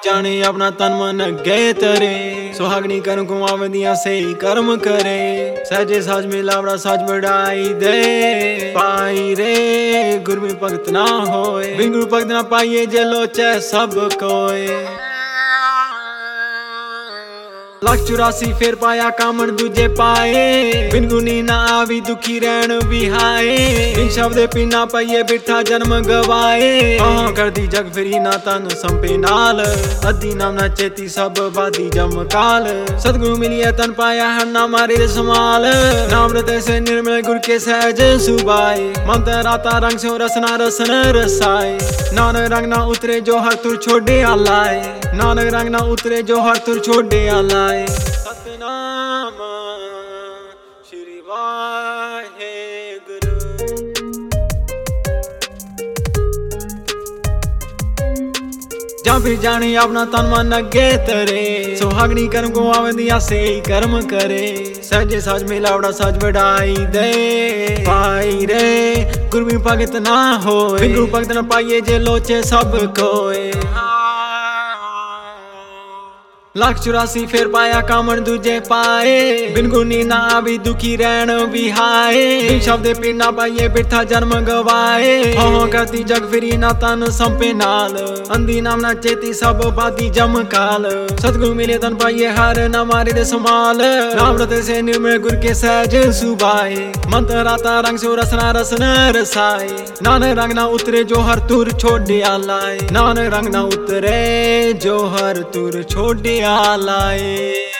जाने अपना तन मन गए तरे सुहागनी कर घुमावदियां सही कर्म करे सहजे साज मिलावड़ा साज बढ़ाई दे पाई रे गुरु में भगत ना होए बिन गुरु भगत ना पाइए जे लोचे सब कोए 184 फेर पाया कामण दूजे पाए बिन गुनी ना आवी दुखी रहन बिहाए बिन शब्द पीना पाइए बिठा जन्म गवाए कर दी जग फिरी ना तन संपे नाल अद्दी नाम ना चेती सब बादी जम काल सतगुरु मिलिए तन पाया हर ना मारे समाल नाम रते से निर्मल गुर के सहज सुबाए मंत्र राता रंग से रसना रसन रसाए नानक रंग ना उतरे जो हर तुर छोड़े आलाए नानक रंग ना उतरे जो हर तुर छोड़े आलाए सतनाम श्री वाहेगुरु जा फिर जाने अपना तन मन अगे तरे सुहागनी कर्म को आवदियां से कर्म करे सहजे साज मिलावड़ा साज बढ़ाई दे पाई रे गुरु में भगत ना होए गुरु भगत ना पाइए जे लोचे सब कोए 184 फेर पाया कामण दूजे पाए बिन गुनी ना आवी दुखी रहन बिहाए बिन शब्द पीर ना पाइए बिठा जन्म गवाए हो करती जग फिरी ना तन संपे नाल अंधी नाम ना चेती सब बादी जम काल सतगुरु मिले तन पाइए हर ना मारे दे समाल नाम रते से निर्मल गुर के सहज सुबाए मंत्र राता रंग से रसना रसन रसाए नानक रंग ना उतरे जो हर तुर छोड़े आलाए नानक रंग ना उतरे जो हर तुर छोड़े आलाए।